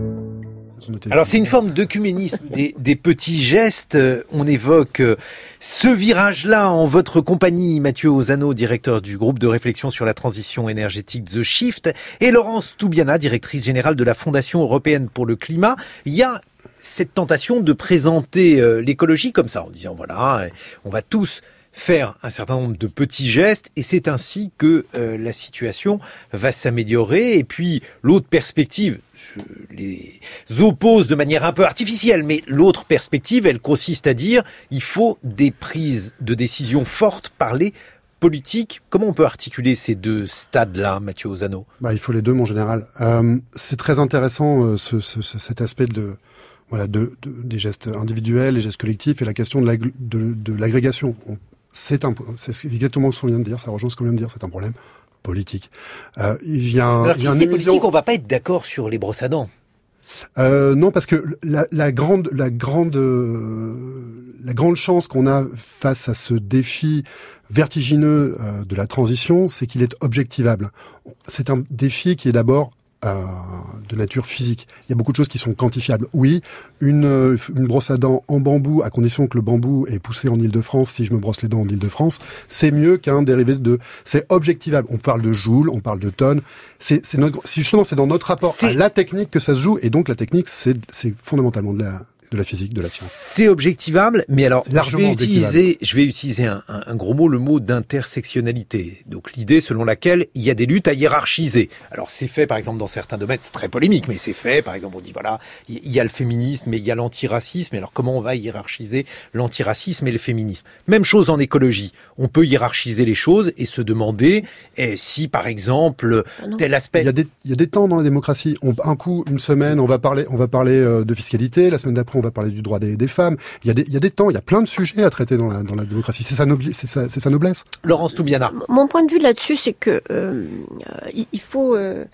Alors c'est une forme d'œcuménisme des, des petits gestes. On évoque ce virage-là en votre compagnie, Mathieu Ozano, directeur du groupe de réflexion sur la transition énergétique The Shift, et Laurence Toubiana, directrice générale de la Fondation européenne pour le climat. Il y a cette tentation de présenter l'écologie comme ça, en disant voilà, on va tous faire un certain nombre de petits gestes, et c'est ainsi que euh, la situation va s'améliorer. Et puis l'autre perspective, je les oppose de manière un peu artificielle, mais l'autre perspective, elle consiste à dire il faut des prises de décision fortes par les politiques. Comment on peut articuler ces deux stades-là, Mathieu Ozano? Bah, il faut les deux, mon général. Euh, c'est très intéressant euh, ce, ce, cet aspect de voilà de, de, des gestes individuels, les gestes collectifs, et la question de, la, de, de l'agrégation. On, C'est, un, c'est exactement ce qu'on vient de dire, ça rejoint ce qu'on vient de dire, c'est un problème politique. Euh, il y a un, Alors il y a si un c'est émission... politique, on va pas être d'accord sur les brosses à dents. Euh, non, parce que la, la grande, la grande, euh, la grande chance qu'on a face à ce défi vertigineux euh, de la transition, c'est qu'il est objectivable. C'est un défi qui est d'abord Euh, de nature physique. Il y a beaucoup de choses qui sont quantifiables. Oui, une, une brosse à dents en bambou, à condition que le bambou est poussé en Île-de-France, si je me brosse les dents en Île-de-France, c'est mieux qu'un dérivé de... C'est objectivable. On parle de joules, on parle de tonnes. C'est, c'est notre, justement, c'est dans notre rapport c'est... à la technique que ça se joue, et donc la technique, c'est, c'est fondamentalement de la... de la physique, de la science. C'est objectivable, mais alors je vais utiliser, je vais utiliser un, un, un gros mot, le mot d'intersectionnalité. Donc l'idée selon laquelle il y a des luttes à hiérarchiser. Alors c'est fait par exemple dans certains domaines, c'est très polémique, mais c'est fait. Par exemple, on dit voilà, il y a le féminisme, mais il y a l'antiracisme. Alors comment on va hiérarchiser l'antiracisme et le féminisme? Même chose en écologie. On peut hiérarchiser les choses et se demander eh, si par exemple tel aspect. Il y a des, il y a des temps dans la démocratie. On, un coup, une semaine, on va parler, on va parler euh, de fiscalité. La semaine d'après, on va parler du droit des, des femmes. Il y a des, il y a des temps. Il y a plein de sujets à traiter dans la, dans la démocratie. C'est sa, nobli- c'est sa, c'est sa noblesse. Laurence Toubiana. Mon point de vue là-dessus, c'est que euh, il faut. Euh,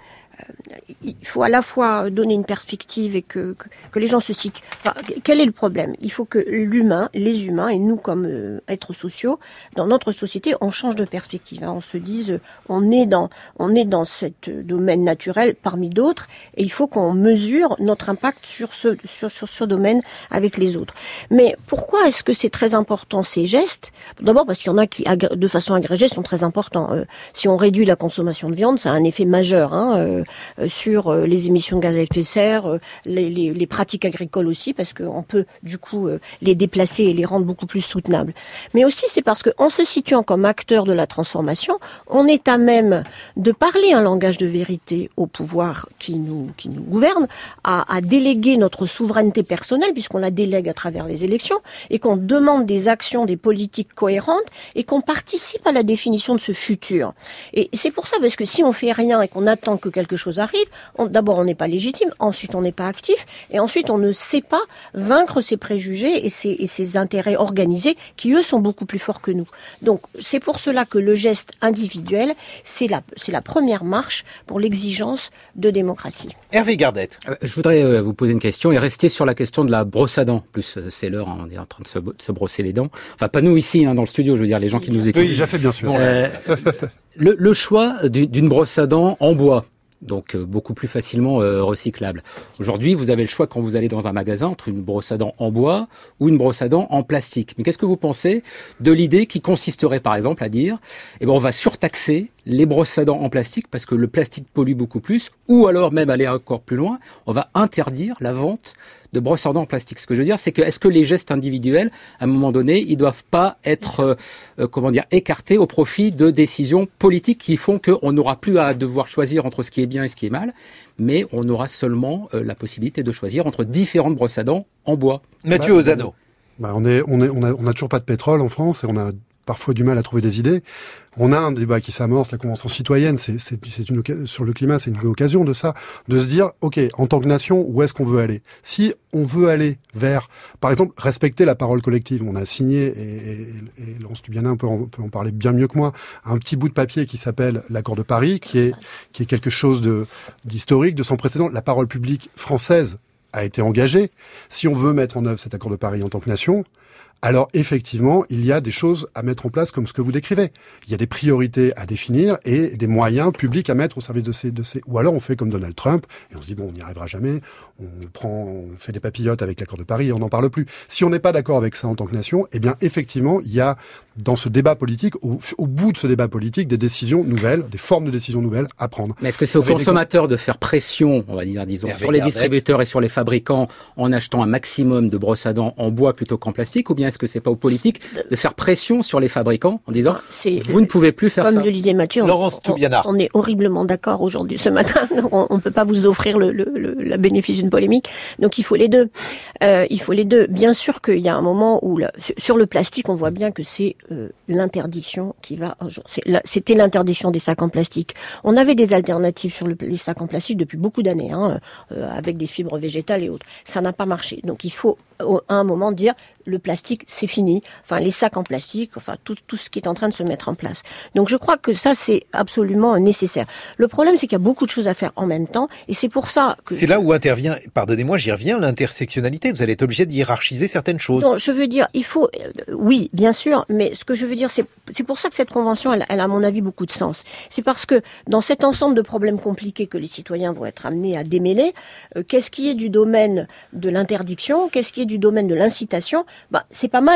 Il faut à la fois donner une perspective et que, que, que les gens se situent. Enfin, quel est le problème? Il faut que l'humain, les humains, et nous comme euh, êtres sociaux, dans notre société, on change de perspective. Hein. On se dise, euh, on est dans, on est dans ce domaine naturel parmi d'autres, et il faut qu'on mesure notre impact sur ce, sur, sur ce domaine avec les autres. Mais pourquoi est-ce que c'est très important ces gestes? D'abord parce qu'il y en a qui, de façon agrégée, sont très importants. Euh, si on réduit la consommation de viande, ça a un effet majeur. Hein, euh, Euh, sur euh, les émissions de gaz à effet de serre, euh, les, les, les pratiques agricoles aussi, parce qu'on peut du coup euh, les déplacer et les rendre beaucoup plus soutenables. Mais aussi c'est parce qu'en se situant comme acteur de la transformation, on est à même de parler un langage de vérité au pouvoir qui nous, qui nous gouverne, à, à déléguer notre souveraineté personnelle, puisqu'on la délègue à travers les élections, et qu'on demande des actions, des politiques cohérentes, et qu'on participe à la définition de ce futur. Et c'est pour ça, parce que si on fait rien et qu'on attend que quelque chose arrive, on, d'abord on n'est pas légitime, ensuite on n'est pas actif, et ensuite on ne sait pas vaincre ses préjugés et ses, et ses intérêts organisés qui eux sont beaucoup plus forts que nous. Donc c'est pour cela que le geste individuel, c'est la, c'est la première marche pour l'exigence de démocratie. Hervé Gardette. Euh, je voudrais euh, vous poser une question et rester sur la question de la brosse à dents. En plus, euh, c'est l'heure, hein, on est en train de se, de se brosser les dents. Enfin, pas nous ici, hein, dans le studio, je veux dire, les gens qui nous écoutent. Oui, déjà fait, bien sûr. Euh, le, le choix d'une brosse à dents en bois, donc euh, beaucoup plus facilement euh, recyclable. Aujourd'hui, vous avez le choix quand vous allez dans un magasin entre une brosse à dents en bois ou une brosse à dents en plastique. Mais qu'est-ce que vous pensez de l'idée qui consisterait par exemple à dire eh ben on va surtaxer les brosses à dents en plastique parce que le plastique pollue beaucoup plus, ou alors même aller encore plus loin, on va interdire la vente de brosses à dents en plastique. Ce que je veux dire, c'est que est-ce que les gestes individuels, à un moment donné, ils doivent pas être, euh, euh, comment dire, écartés au profit de décisions politiques qui font qu'on n'aura plus à devoir choisir entre ce qui est bien et ce qui est mal, mais on aura seulement euh, la possibilité de choisir entre différentes brosses à dents en bois. Mathieu bah, Ozano. Bah, on est, on est, on a, on a toujours pas de pétrole en France et on a parfois du mal à trouver des idées. On a un débat qui s'amorce, la Convention citoyenne, c'est, c'est, c'est une, sur le climat, c'est une occasion de ça, de se dire, ok, en tant que nation, où est-ce qu'on veut aller? Si on veut aller vers, par exemple, respecter la parole collective, on a signé, et, et, et Laurence Toubiana peut en, peut en parler bien mieux que moi, un petit bout de papier qui s'appelle l'accord de Paris, qui est, qui est quelque chose de, d'historique, de sans précédent. La parole publique française a été engagée. Si on veut mettre en œuvre cet accord de Paris en tant que nation, alors effectivement, il y a des choses à mettre en place comme ce que vous décrivez. Il y a des priorités à définir et des moyens publics à mettre au service de ces... De ces... Ou alors on fait comme Donald Trump et on se dit, bon, on n'y arrivera jamais, on prend, on fait des papillotes avec l'accord de Paris et on n'en parle plus. Si on n'est pas d'accord avec ça en tant que nation, eh bien effectivement, il y a dans ce débat politique, au, au bout de ce débat politique, des décisions nouvelles, des formes de décisions nouvelles à prendre. Mais est-ce que c'est aux consommateurs de faire pression, on va dire, disons, Hervé sur les Gardette. Distributeurs et sur les fabricants en achetant un maximum de brosses à dents en bois plutôt qu'en plastique, ou bien est-ce que c'est pas aux politiques de faire pression sur les fabricants en disant c'est, vous ne pouvez plus faire comme ça? Comme le disait Mathieu, Laurence Toubiana. On, on est horriblement d'accord aujourd'hui ce matin. On ne peut pas vous offrir le, le, le, le bénéfice d'une polémique. Donc il faut les deux. Euh, il faut les deux. Bien sûr qu'il y a un moment où là, sur le plastique, on voit bien que c'est euh, l'interdiction qui va. C'est, c'était l'interdiction des sacs en plastique. On avait des alternatives sur le, les sacs en plastique depuis beaucoup d'années, hein, euh, avec des fibres végétales et autres. Ça n'a pas marché. Donc il faut à un moment dire le plastique c'est fini. Enfin les sacs en plastique, enfin tout tout ce qui est en train de se mettre en place. Donc je crois que ça c'est absolument nécessaire. Le problème c'est qu'il y a beaucoup de choses à faire en même temps et c'est pour ça que c'est là où intervient, pardonnez-moi, j'y reviens, l'intersectionnalité. Vous allez être obligé de hiérarchiser certaines choses. Non, je veux dire, il faut, euh, oui, bien sûr, mais ce que je veux dire, c'est c'est pour ça que cette convention, elle, elle a à mon avis beaucoup de sens. C'est parce que dans cet ensemble de problèmes compliqués que les citoyens vont être amenés à démêler, euh, qu'est-ce qui est du domaine de l'interdiction, qu'est-ce qui est du domaine de l'incitation, bah c'est pas mal.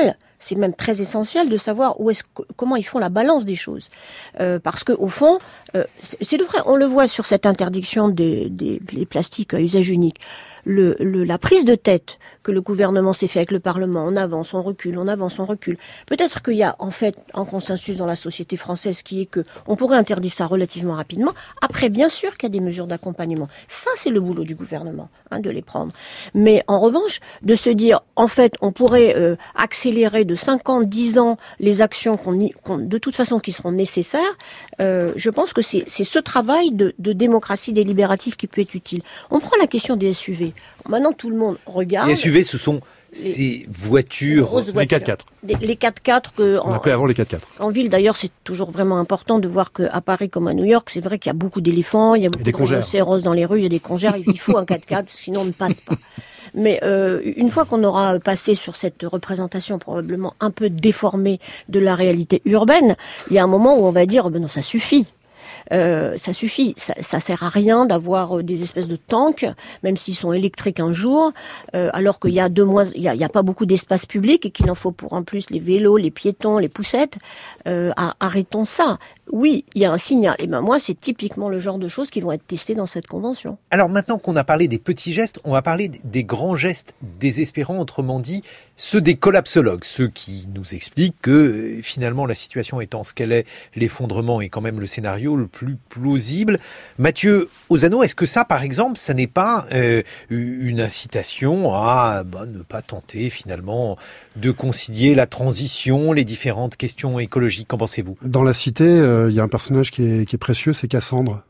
c'est même très essentiel de savoir où est-ce, comment ils font la balance des choses. Euh, parce que au fond, euh, c'est, c'est le vrai, on le voit sur cette interdiction des, des, des plastiques à usage unique. Le, le, la prise de tête que le gouvernement s'est fait avec le Parlement, on avance, on recule, on avance, on recule. Peut-être qu'il y a en fait un consensus dans la société française qui est que on pourrait interdire ça relativement rapidement. Après, bien sûr qu'il y a des mesures d'accompagnement. Ça, c'est le boulot du gouvernement, hein, de les prendre. Mais en revanche, de se dire, en fait, on pourrait euh, accélérer de cinq ans, dix ans les actions qu'on, y, qu'on de toute façon qui seront nécessaires, euh, je pense que c'est, c'est ce travail de, de démocratie délibérative qui peut être utile. On prend la question des S U V. Maintenant, tout le monde regarde. Les S U V, ce sont ces les, voitures, voitures, les quatre-quatre. Les, les quatre-quatre que on appelait avant les quatre-quatre. En ville, d'ailleurs, c'est toujours vraiment important de voir qu'à Paris comme à New York, c'est vrai qu'il y a beaucoup d'éléphants, il y a beaucoup de rhinocéros dans les rues, il y a des congères, il faut un quatre-quatre, sinon on ne passe pas. Mais euh, une fois qu'on aura passé sur cette représentation probablement un peu déformée de la réalité urbaine, il y a un moment où on va dire, ben non, ça suffit. Euh, ça suffit, ça, ça sert à rien d'avoir des espèces de tanks, même s'ils sont électriques un jour, euh, alors qu'il y a deux mois, il y a, il y a pas beaucoup d'espace public et qu'il en faut pour en plus les vélos, les piétons, les poussettes. Euh, arrêtons ça. Oui, il y a un signal. Et ben moi, c'est typiquement le genre de choses qui vont être testées dans cette convention. Alors maintenant qu'on a parlé des petits gestes, on va parler des grands gestes désespérants, autrement dit, ceux des collapsologues, ceux qui nous expliquent que euh, finalement la situation étant ce qu'elle est, l'effondrement est quand même le scénario le plus plausible. Mathieu Ozano, est-ce que ça, par exemple, ça n'est pas euh, une incitation à bah, ne pas tenter finalement de concilier la transition, les différentes questions écologiques? Qu'en pensez-vous? Dans La Cité, il euh, y a un personnage qui est, qui est précieux, c'est Cassandre.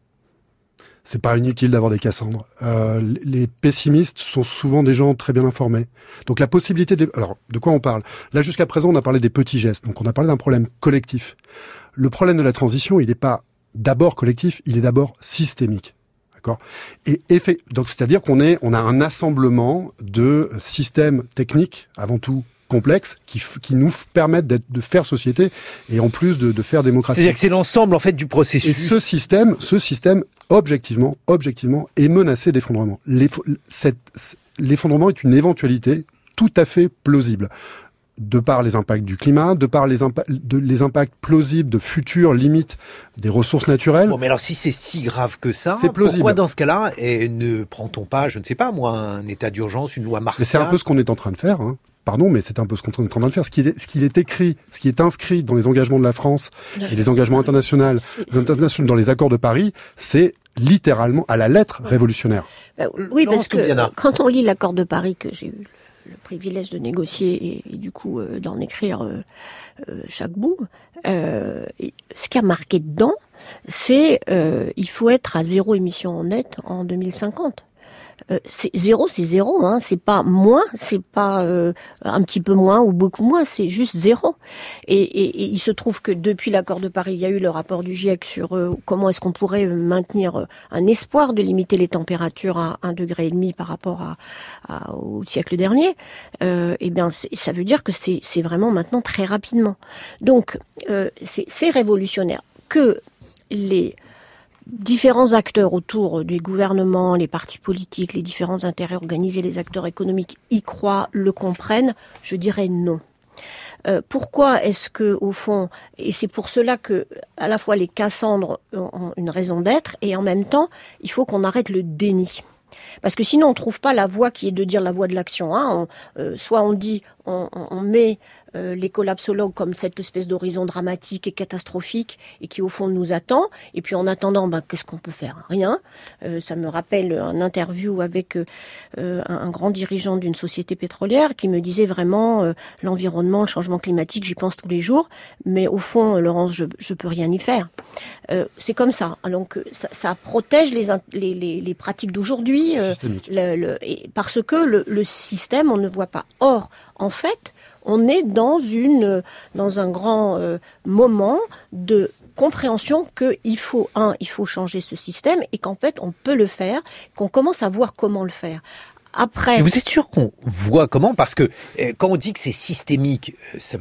C'est pas inutile d'avoir des Cassandres. Euh, les pessimistes sont souvent des gens très bien informés. Donc la possibilité de... Alors, de quoi on parle? Là, jusqu'à présent, on a parlé des petits gestes. Donc on a parlé d'un problème collectif. Le problème de la transition, il n'est pas d'abord collectif, il est d'abord systémique. D'accord? Et effet... Donc c'est-à-dire qu'on est, on a un assemblement de systèmes techniques, avant tout, complexes qui, f- qui nous f- permettent d'être, de faire société et en plus de, de faire démocratie. C'est-à-dire que c'est l'ensemble en fait du processus. Et ce système, ce système objectivement, objectivement, est menacé d'effondrement. L'eff- cette, l'effondrement est une éventualité tout à fait plausible. De par les impacts du climat, de par les, impa- de, les impacts plausibles de futures limites des ressources naturelles. Bon, mais alors si c'est si grave que ça, c'est plausible. Pourquoi dans ce cas-là et ne prend-on pas, je ne sais pas moi, un état d'urgence, une loi martiale? C'est un peu ce qu'on est en train de faire, hein. Pardon, mais c'est un peu ce qu'on est en train de faire. Ce qui est, ce qui est écrit, ce qui est inscrit dans les engagements de la France et les engagements internationaux, internationaux dans les accords de Paris, c'est littéralement à la lettre révolutionnaire. Ben, oui, parce que quand on lit l'accord de Paris que j'ai eu le privilège de négocier et, et du coup euh, d'en écrire euh, euh, chaque bout, euh, ce qui a marqué dedans, c'est euh, il faut être à zéro émission nette en deux mille cinquante. Euh, c'est zéro, c'est zéro, hein. C'est pas moins, c'est pas euh, un petit peu moins ou beaucoup moins, c'est juste zéro. Et, et, et il se trouve que depuis l'accord de Paris, il y a eu le rapport du GIEC sur euh, comment est-ce qu'on pourrait maintenir euh, un espoir de limiter les températures à un degré et demi par rapport à, à au siècle dernier. Euh, et bien, ça veut dire que c'est, c'est vraiment maintenant très rapidement. Donc, euh, c'est, c'est révolutionnaire que les différents acteurs autour du gouvernement, les partis politiques, les différents intérêts organisés, les acteurs économiques y croient, le comprennent, je dirais non. Euh, pourquoi est-ce que, au fond, et c'est pour cela que, à la fois les Cassandres ont une raison d'être, et en même temps, il faut qu'on arrête le déni. Parce que sinon, on trouve pas la voie qui est de dire la voie de l'action. Hein. On, euh, soit on dit, on, on met euh, les collapsologues comme cette espèce d'horizon dramatique et catastrophique et qui au fond nous attend. Et puis en attendant, ben, qu'est-ce qu'on peut faire? Rien. Euh, ça me rappelle un interview avec euh, un, un grand dirigeant d'une société pétrolière qui me disait vraiment euh, l'environnement, le changement climatique, j'y pense tous les jours. Mais au fond, Laurence, je, je peux rien y faire. Euh, c'est comme ça. Donc ça, ça protège les, les, les, les pratiques d'aujourd'hui. Euh, le, le, et parce que le, le système, on ne voit pas. Or, en fait, on est dans une, dans un grand euh, moment de compréhension qu'il faut, un, il faut changer ce système et qu'en fait, on peut le faire, qu'on commence à voir comment le faire. Après. Et vous êtes sûr qu'on voit comment? Parce que euh, quand on dit que c'est systémique, ça veut dire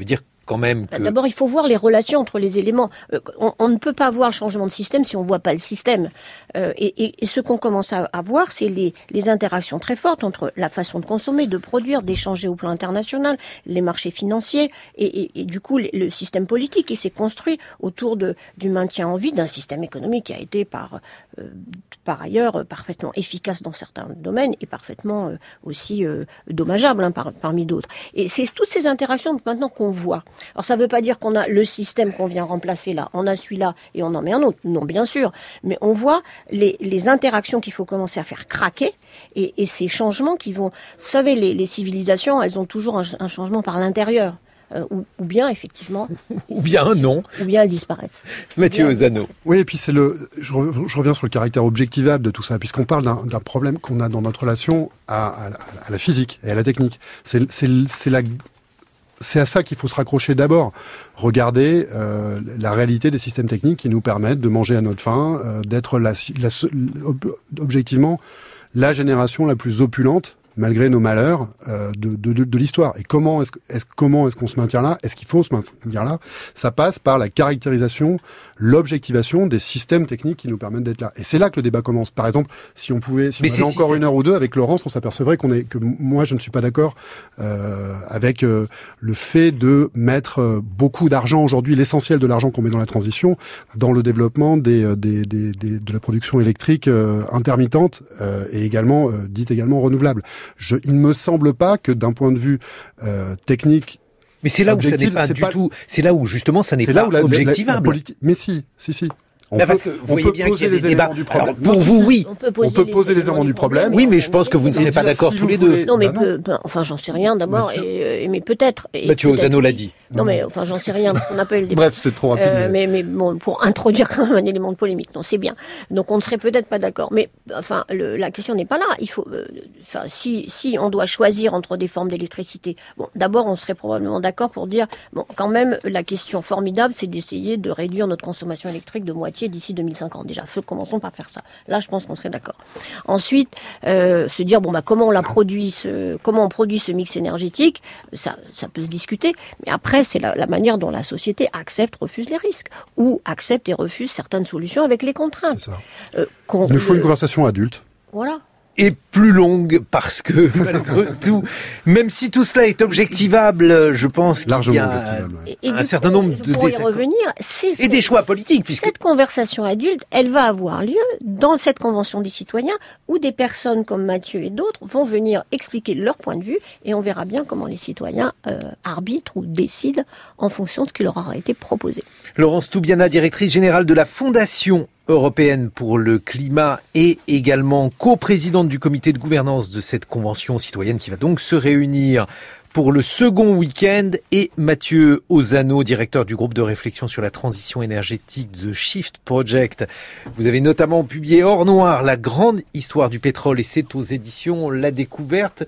quand même que... D'abord, il faut voir les relations entre les éléments. Euh, on, on ne peut pas voir le changement de système si on ne voit pas le système. Euh, et, et, et ce qu'on commence à, à voir, c'est les, les interactions très fortes entre la façon de consommer, de produire, d'échanger au plan international, les marchés financiers et, et, et du coup le, le système politique qui s'est construit autour de, du maintien en vie d'un système économique qui a été par, euh, par ailleurs parfaitement efficace dans certains domaines et parfaitement euh, aussi euh, dommageable hein, par, parmi d'autres. Et c'est toutes ces interactions maintenant qu'on voit. Alors ça ne veut pas dire qu'on a le système qu'on vient remplacer là, on a celui-là et on en met un autre, non bien sûr, mais on voit les, les interactions qu'il faut commencer à faire craquer et, et ces changements qui vont... Vous savez, les, les civilisations, elles ont toujours un, un changement par l'intérieur. Euh, ou, ou bien, effectivement... ou bien non. Ou bien elles disparaissent. Mathieu Ozanno. Oui, et puis c'est le... Je, je reviens sur le caractère objectivable de tout ça, puisqu'on parle d'un, d'un problème qu'on a dans notre relation à, à, à la physique et à la technique. C'est, c'est, c'est la... C'est à ça qu'il faut se raccrocher d'abord. Regarder euh, la réalité des systèmes techniques qui nous permettent de manger à notre faim, euh, d'être la, la, ob, objectivement la génération la plus opulente, malgré nos malheurs, euh, de, de, de, de l'histoire. Et comment est-ce, est-ce, comment est-ce qu'on se maintient là ? Est-ce qu'il faut se maintenir là ? Ça passe par la caractérisation, l'objectivation des systèmes techniques qui nous permettent d'être là. Et c'est là que le débat commence. Par exemple, si on pouvait, si on avait encore systèmes... une heure ou deux avec Laurence, on s'apercevrait qu'on est, que moi je ne suis pas d'accord euh, avec euh, le fait de mettre euh, beaucoup d'argent aujourd'hui, l'essentiel de l'argent qu'on met dans la transition, dans le développement des, des, des, des de la production électrique euh, intermittente euh, et également euh, dite également renouvelable. Je, il ne me semble pas que d'un point de vue euh, technique. Mais c'est là où ça n'est pas du pas... tout. C'est là où justement ça n'est c'est pas là où la, objectivable. La, la, la politi... Mais si, si, si. On peut, parce que vous voyez bien qu'il y a des débats. Du problème. Alors, pour vous, oui. On peut poser, on peut poser les, les éléments du problème. Oui, mais je pense que vous ne serez pas d'accord si tous les voulez... deux. Non, mais bah peu, peu, enfin, j'en sais rien d'abord, et, et mais peut-être. Et Mathieu peut-être, Ozanno l'a dit. Non, mais enfin, j'en sais rien parce qu'on n'a pas eu le débat. Bref, c'est trop rapide. Euh, mais mais bon, pour introduire quand même un élément de polémique, non, c'est bien. Donc, on ne serait peut-être pas d'accord. Mais enfin, le, la question n'est pas là. Il faut, euh, enfin, si si on doit choisir entre des formes d'électricité, bon, d'abord, on serait probablement d'accord pour dire, bon, quand même, la question formidable, c'est d'essayer de réduire notre consommation électrique de moitié d'ici deux mille cinquante. Déjà, commençons par faire ça. Là, je pense qu'on serait d'accord. Ensuite, euh, se dire bon bah comment on la produit, ce, comment on produit ce mix énergétique, ça, ça peut se discuter. Mais après, c'est la, la manière dont la société accepte, refuse les risques, ou accepte et refuse certaines solutions avec les contraintes. C'est ça. Euh, Il nous faut une conversation adulte. Voilà. Et plus longue parce que malgré tout, même si tout cela est objectivable, je pense qu'il Largement y a et, et un coup, certain nombre de désaccords. désaccords. Y revenir, c'est, et c'est, des choix politiques. Puisque... Cette conversation adulte, elle va avoir lieu dans cette convention des citoyens où des personnes comme Mathieu et d'autres vont venir expliquer leur point de vue et on verra bien comment les citoyens euh, arbitrent ou décident en fonction de ce qui leur aura été proposé. Laurence Toubiana, directrice générale de la Fondation européenne pour le climat et également coprésidente du comité de gouvernance de cette convention citoyenne qui va donc se réunir pour le second week-end, et Mathieu Ozanno, directeur du groupe de réflexion sur la transition énergétique The Shift Project. Vous avez notamment publié Or Noir, la grande histoire du pétrole, et c'est aux éditions La Découverte.